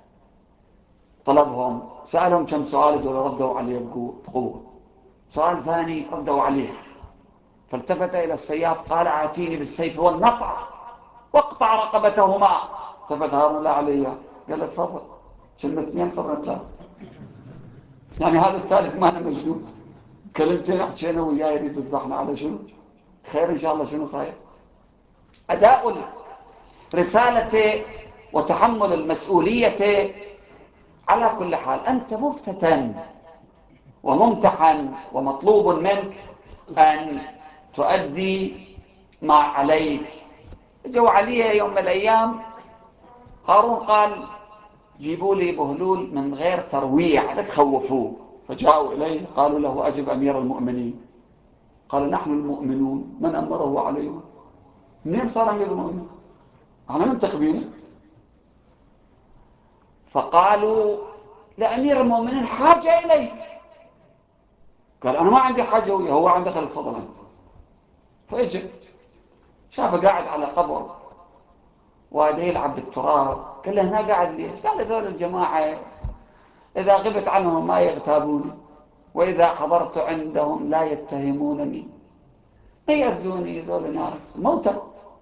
طلبهم سألهم كم سؤال دول ردوا عليه بقوة. سؤال ثاني ردوا عليه، فالتفت إلى السياف قال آتيني بالسيف والنطع واقطع رقبتهما. التفت هارون لا عليان قال له تفضل. كلمة اثنين صرنا ثلاثة. يعني هذا الثالث ما أنا مجنون، كلمتين حكينا وياه يريد يذبحنا على شنو؟ خير إن شاء الله. شنو صحيح؟ أداء الرسالة وتحمل المسؤولية. على كل حال أنت مفتتن وممتحن ومطلوب منك أن تؤدي ما عليك. جو علي يوم من الأيام هارون قال جيبوا لي بهلول من غير ترويع لا تخوفوه. فجاءوا إليه قالوا له أجب أمير المؤمنين. قال نحن المؤمنون من أمره عليهم. منين صار أمير المؤمنين؟ احنا منتخبينه. فقالوا لأمير المؤمنين حاجة إليك. قال أنا ما عندي حاجة وياه، هو عنده خلق فضل عنده. فإجا شافه قاعد على قبر وهذا يلعب بالتراب. قال له هنا قاعد ليش؟ قال هذول الجماعة إذا غبت عنهم ما يغتابوني، وإذا حضرت عندهم لا يتهمونني، ما يأذوني ذول ناس موتى.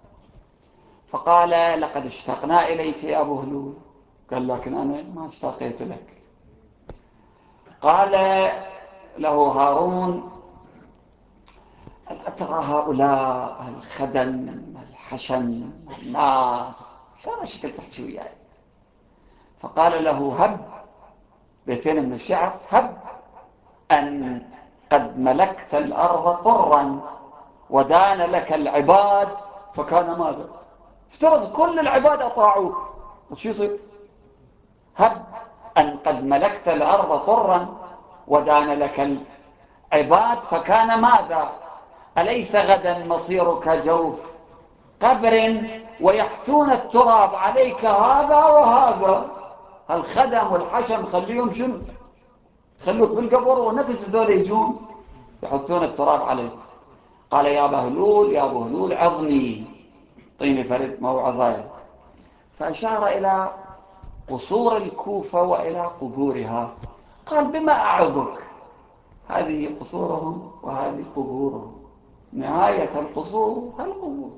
فقال لقد اشتقنا إليك يا أبو هلول. قال لكن أنا ما اشتاقيت لك. قال له هارون ألا ترى هؤلاء الخدم الحشم الناس شو شكل تحكي وياي؟ فقال له هب بيتين من الشعر هب أن قد ملكت الأرض طرا ودان لك العباد فكان ماذا؟ افترض كل العباد أطاعوك وش يصير؟ هب أن قد ملكت الأرض طرا ودان لك العباد فكان ماذا؟ أليس غدا مصيرك جوف قبر ويحثون التراب عليك هذا وهذا. الخدم والحشم خليهم شنو؟ خلوك بالقبر ونفس ذول يجون يحثون التراب عليك. قال يا بهلول يا بهلول عظني، طيني فرد موعظة. فأشار إلى قصور الكوفة وإلى قبورها. قال بما أعظك؟ هذه قصورهم وهذه قبورهم، نهاية القصور القبور.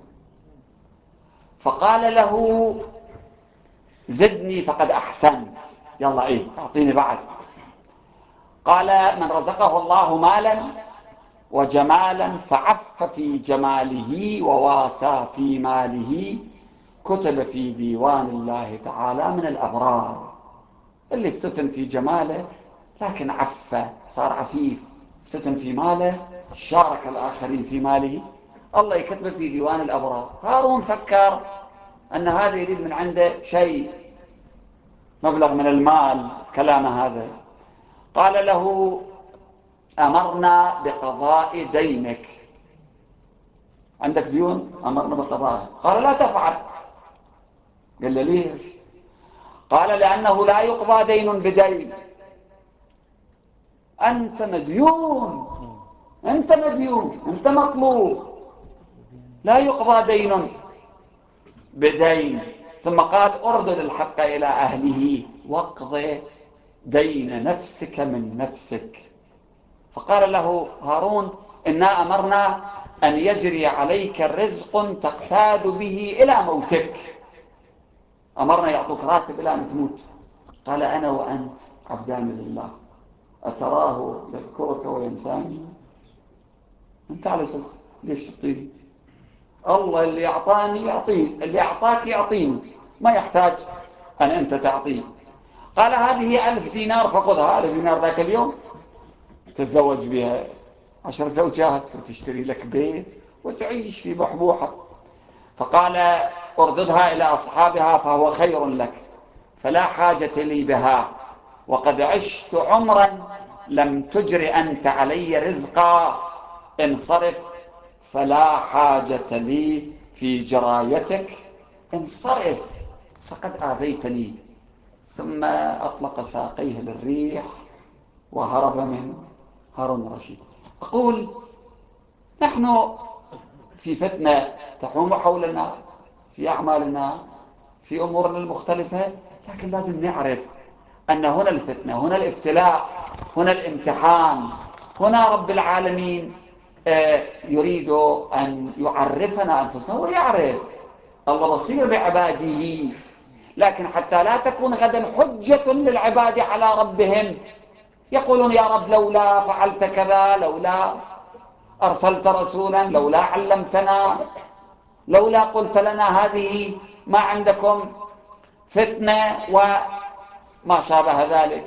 فقال له زدني فقد أحسنت، يلا إيه أعطيني بعد. قال من رزقه الله مالا وجمالا فعف في جماله وواسى في ماله كتب في ديوان الله تعالى من الأبرار. اللي افتتن في جماله لكن عف صار عفيف، افتتن في ماله شارك الآخرين في ماله، الله يكتبه في ديوان الأبرار. هارون فكر أن هذا يريد من عنده شيء مبلغ من المال كلام هذا. قال له أمرنا بقضاء دينك، عندك ديون أمرنا بقضائها. قال لا تفعل. قال له ليش؟ قال لأنه لا يقضى دين بدين. أنت مديون، أنت مديون، أنت مطلوب، لا يقضى دين بدين. ثم قال أردد الحق إلى أهله واقض دين نفسك من نفسك. فقال له هارون إنا أمرنا أن يجري عليك رزق تقتاد به إلى موتك، أمرنا يعطوك راتب إلى أن تموت. قال أنا وأنت عبدان لله أتراه يذكرك وينساني؟ أنت على أساس ليش تعطيني؟ الله اللي أعطاني يعطيني، اللي أعطاك يعطيني، ما يحتاج أن أنت تعطيه. قال هذه ألف دينار فخذها. ألف دينار ذاك اليوم تتزوج بها عشر زوجات وتشتري لك بيت وتعيش في بحبوحة. فقال ارددها إلى أصحابها فهو خير لك، فلا حاجة لي بها، وقد عشت عمرا لم تجر أنت علي رزقا، انصرف فلا حاجة لي في جرايتك، انصرف فقد آذيتني. ثم أطلق ساقيه للريح وهرب من هارون الرشيد. أقول نحن في فتنة تحوم حولنا في أعمالنا في أمورنا المختلفة، لكن لازم نعرف أن هنا الفتنة، هنا الابتلاء، هنا الامتحان، هنا رب العالمين يريد أن يعرفنا أنفسنا ويعرف. الله بصير بعباده، لكن حتى لا تكون غدا حجة للعباد على ربهم، يقولون يا رب لولا فعلت كذا، لولا أرسلت رسولا، لولا علمتنا، لولا قلت لنا هذه ما عندكم فتنة وما شابه ذلك.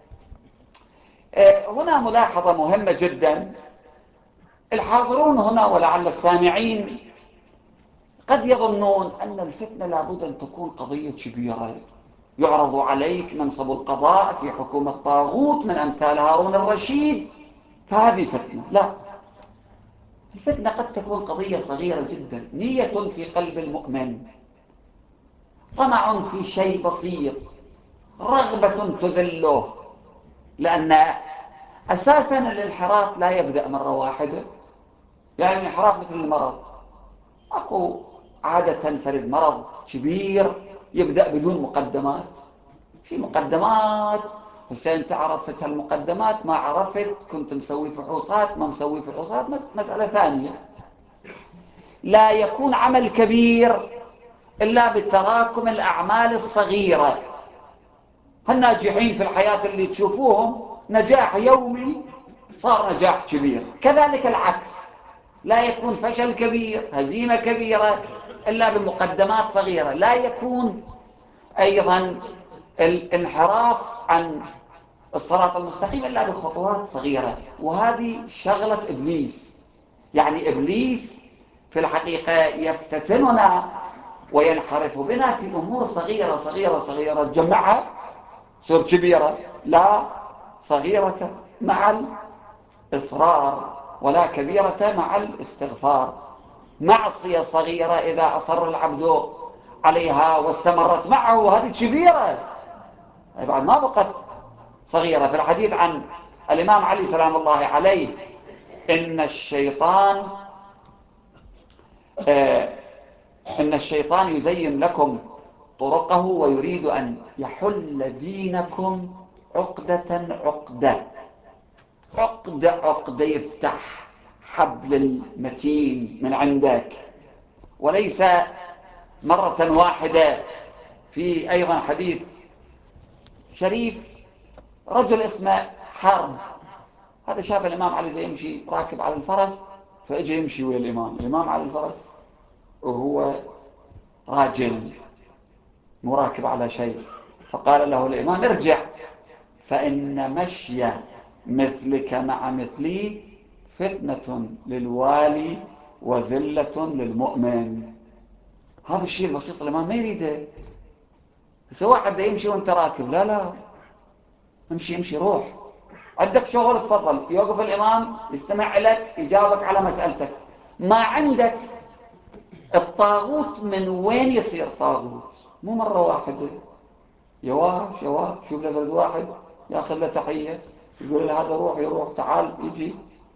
هنا ملاحظة مهمة جدا، الحاضرون هنا ولعل السامعين قد يظنون أن الفتنة لابد أن تكون قضية كبيرة، يعرض عليك منصب القضاء في حكومة طاغوت من أمثال هارون الرشيد فهذه فتنة. لا، الفتنة قد تكون قضية صغيرة جدا، نية في قلب المؤمن، طمع في شيء بسيط، رغبة تذله، لأن أساسا الانحراف لا يبدأ مرة واحدة. يعني الانحراف مثل المرض، أكو عادة تنفرد مرض كبير يبدأ بدون مقدمات، في مقدمات، هسه أنت عرفت هالمقدمات ما عرفت، كنت مسوي فحوصات ما مسوي فحوصات، مسألة ثانية. لا يكون عمل كبير إلا بتراكم الأعمال الصغيرة. هالناجحين في الحياة اللي تشوفوهم نجاح يومي صار نجاح كبير، كذلك العكس، لا يكون فشل كبير، هزيمة كبيرة إلا بمقدمات صغيرة. لا يكون أيضا الانحراف عن الصراط المستقيم إلا بخطوات صغيرة، وهذه شغلة إبليس. يعني إبليس في الحقيقة يفتتننا وينحرف بنا في أمور صغيرة صغيرة صغيرة تجمعها تصير كبيرة، لا، صغيرة مع الإصرار ولا كبيرة مع الاستغفار. معصية صغيرة إذا أصر العبد عليها واستمرت معه هذه كبيرة، بعد ما بقت صغيرة. في الحديث عن الإمام علي سلام الله عليه إن الشيطان آه إن الشيطان يزين لكم طرقه ويريد أن يحل دينكم عقدة عقدة، عقدة عقدة، يفتح حبل المتين من عندك، وليس مرة واحدة. في أيضا حديث شريف رجل اسمه حرب، هذا شاف الإمام علي ذا يمشي راكب على الفرس، فأجي يمشي ويا الإمام، الإمام على الفرس وهو راجل مو راكب على شيء، فقال له الإمام ارجع فإن مشي مثلك مع مثلي فتنة للوالي وذلة للمؤمن. هذا الشيء البسيط الإمام ما يريده. بس واحد يمشي وانت راكب، لا لا، امشي امشي، روح، عندك شغل تفضل. يوقف الإمام يستمع لك يجاوبك على مسألتك. ما عندك الطاغوت من وين يصير طاغوت؟ مو مرة واحدة، يواش يواش شوف له فرد واحد ياخذ له تحية يقول له هذا روح، يروح، تعال، يجي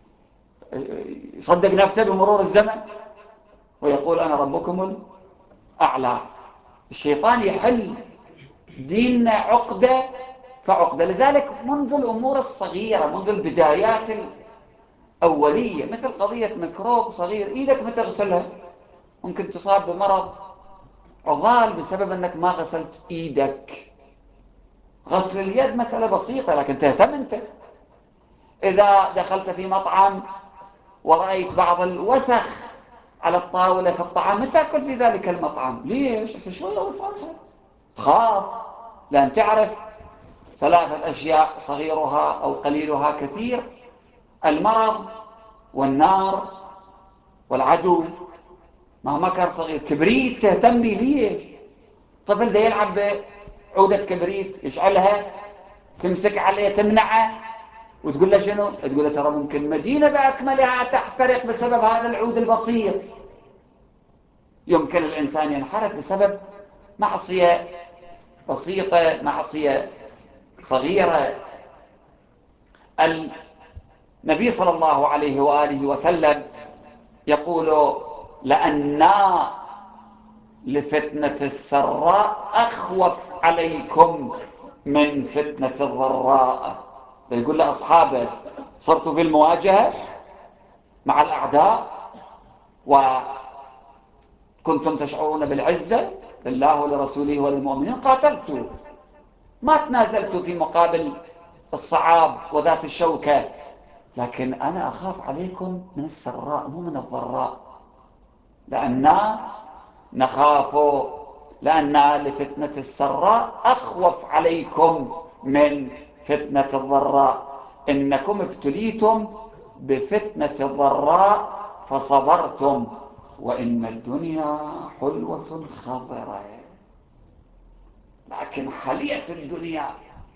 يصدق نفسه بمرور الزمن ويقول أنا ربكم الأعلى. الشيطان يحل ديننا عقدة فعقدة. لذلك منذ الأمور الصغيرة، منذ البدايات الأولية، مثل قضية ميكروب صغير إيدك ما تغسلها، ممكن تصاب بمرض عضال بسبب أنك ما غسلت إيدك. غسل اليد مسألة بسيطة، لكن تهتم أنت. إذا دخلت في مطعم ورأيت بعض الوسخ على الطاولة في الطعام ما تأكل في ذلك المطعم. ليش؟ بس شوية وسخة، تخاف، لأن تعرف ثلاثة أشياء صغيرها أو قليلها كثير: المرض والنار والعدو. ما ما كان صغير، كبريت تهتم به ليش؟ طفل ده يلعب بعودة كبريت يشعلها، تمسك عليه تمنعه وتقول له شنو؟ تقول له ترى ممكن مدينة بأكملها تحترق بسبب هذا العود البسيط. يمكن الإنسان ينحرف بسبب معصية بسيطة، معصية صغيرة. النبي صلى الله عليه وآله وسلم يقول: لأنا لفتنة السراء أخوف عليكم من فتنة الضراء. يقول لأصحابه: صرتوا في المواجهة مع الأعداء وكنتم تشعرون بالعزة لله ولرسوله وللمؤمنين، قاتلتوا، ما تنازلتوا في مقابل الصعاب وذات الشوكة، لكن أنا أخاف عليكم من السراء مو من الضراء. لأننا نخاف، لأننا لفتنة السراء أخوف عليكم من فتنة الضراء. إنكم ابتليتم بفتنة الضراء فصبرتم، وإن الدنيا حلوة خضرة. لكن حلية الدنيا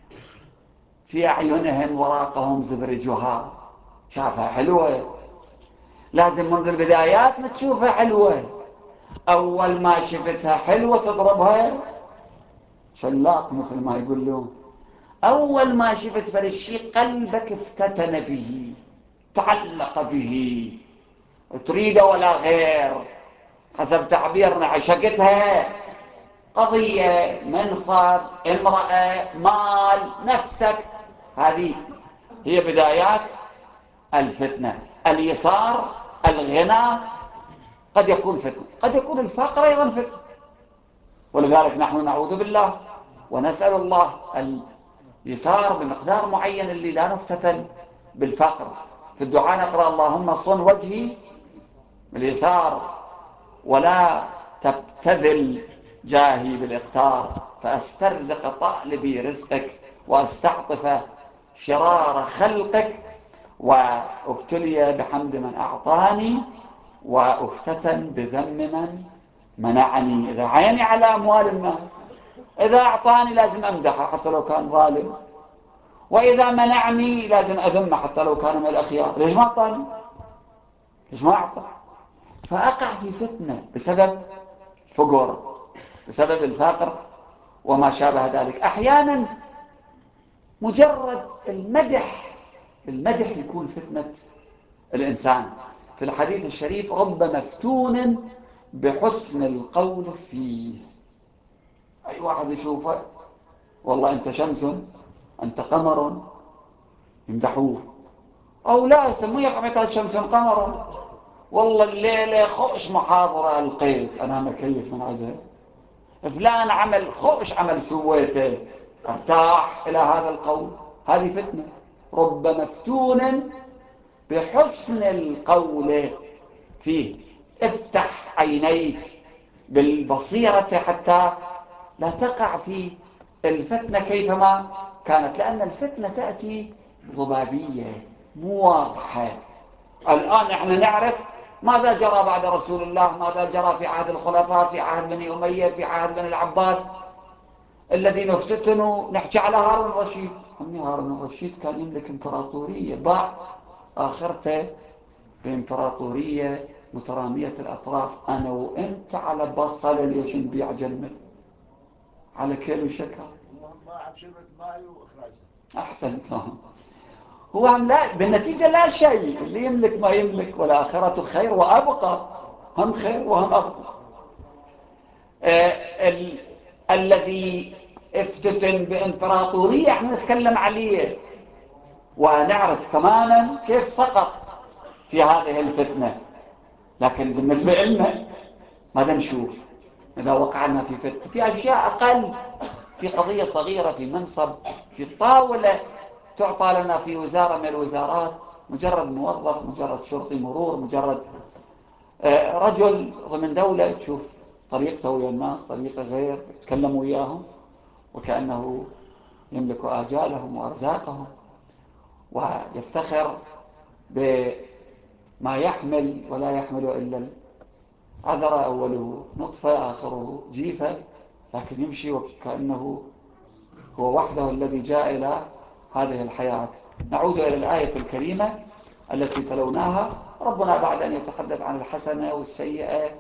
في أعينهم وراقهم زبرجها. شافها حلوة، لازم منذ البدايات ما تشوفها حلوة. أول ما شفتها حلوة تضربها شلاق مثل ما يقولون. أول ما شفت فرشي قلبك افتتن به، تعلق به، تريده ولا غير. حسب تعبيرنا عشقتها، قضية، منصب، امرأة، مال، نفسك. هذه هي بدايات الفتنة. اليسار، الغنى قد يكون فتنة، قد يكون الفقر أيضا فتنة. ولذلك نحن نعوذ بالله ونسأل الله اليسار بمقدار معين اللي لا نفتتن بالفقر. في الدعاء نقرأ: اللهم صن وجهي باليسار ولا تبتذل جاهي بالإقتار، فأسترزق طالبي رزقك وأستعطف شرار خلقك، وابتلي بحمد من أعطاني وأفتتن بذم من منعني. إذا عيني على أموال الناس، إذا أعطاني لازم أمدحه حتى لو كان ظالم، وإذا منعني لازم أذمه حتى لو كان من الأخيار. ليش ما أعطاني؟ ليش ما أعطى؟ فأقع في فتنة بسبب فقر، بسبب الفقر وما شابه ذلك. أحيانا مجرد المدح، المدح يكون فتنة الإنسان. في الحديث الشريف: رب مفتون بحسن القول فيه. أي واحد يشوفه: والله أنت شمس، أنت قمر، يمدحوه. أو لا يسموه يا قمة شمس قمر، والله الليلة خوش محاضرة ألقيت، أنا مكيف من عزل. فلان عمل خوش عمل سويته، ارتاح إلى هذا القول. هذه فتنة. رب مفتون بحسن القول فيه. افتح عينيك بالبصيرة حتى لا تقع في الفتنة كيفما كانت، لأن الفتنة تأتي ضبابية مو واضحة. الآن احنا نعرف ماذا جرى بعد رسول الله، ماذا جرى في عهد الخلفاء، في عهد بني أمية، في عهد بني العباس الذين افتتنوا. نحكي على هارون الرشيد. عمي هارون الرشيد كان يملك امبراطورية، باع آخرته بامبراطورية مترامية الأطراف. أنا وأنت على بصلة ليش نبيع جنة على كيلو شكر؟ أحسنت. هو هم لا، بالنتيجة لا شيء. اللي يملك ما يملك، والآخرة خير وأبقى. هم خير وهم أبقى. آه ال... الذي افتتن بامبراطورية احنا نتكلم عليه ونعرف تماما كيف سقط في هذه الفتنة. لكن بالنسبة لنا ماذا نشوف إذا وقعنا في فتنة؟ في أشياء أقل، في قضية صغيرة، في منصب، في طاولة تعطى لنا في وزارة من الوزارات، مجرد موظف، مجرد شرطي مرور، مجرد رجل ضمن دولة، تشوف طريقته ويا الناس طريقة غير، يتكلم وياهم وكأنه يملك آجالهم وأرزاقهم، ويفتخر بما يحمل ولا يحمل إلا عذرة أوله نطفة آخره جيفة، لكن يمشي وكأنه هو وحده الذي جاء إلى هذه الحياة. نعود إلى الآية الكريمة التي تلوناها. ربنا بعد أن يتحدث عن الحسنة والسيئة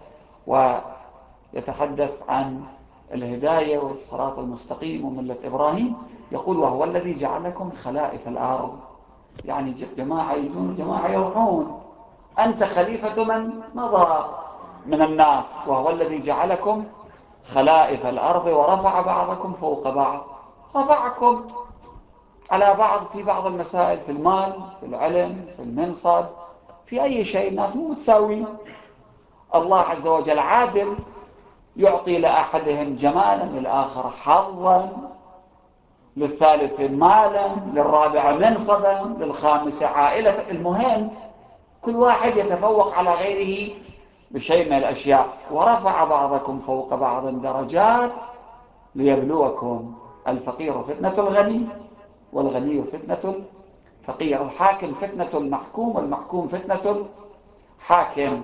ويتحدث عن الهداية والصراط المستقيم وملة إبراهيم، يقول وهو الذي جعلكم خلائف الأرض. يعني جماعة يجون جماعة يروحون، أنت خليفة من مضى من الناس. وهو الذي جعلكم خلائف الأرض ورفع بعضكم فوق بعض، رفعكم على بعض في بعض المسائل، في المال، في العلم، في المنصب، في أي شيء. الناس مو متساويين. الله عز وجل عادل، يعطي لأحدهم جمالا، للآخر حظا، للثالث مالا، للرابع منصبا، للخامس عائلة. المهم كل واحد يتفوق على غيره بشيء من الأشياء. ورفع بعضكم فوق بعض درجات ليبلوكم، الفقير فتنة الغني والغني فتنة الفقير، الحاكم فتنة المحكوم والمحكوم فتنة الحاكم،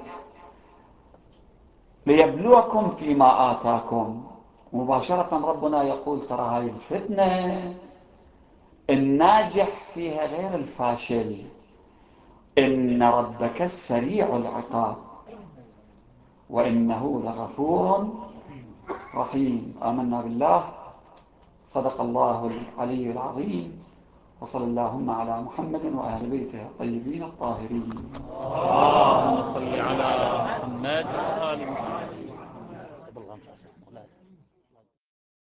ليبلوكم فيما آتاكم. مباشرة ربنا يقول ترى هاي الفتنة الناجح فيها غير الفاشل، إن ربك السريع العقاب وإنه لغفور رحيم. آمنا بالله. صدق الله العلي العظيم. وصلى اللهم على محمد وأهل بيته الطيبين الطاهرين. اللهم صل على محمد وآل محمد.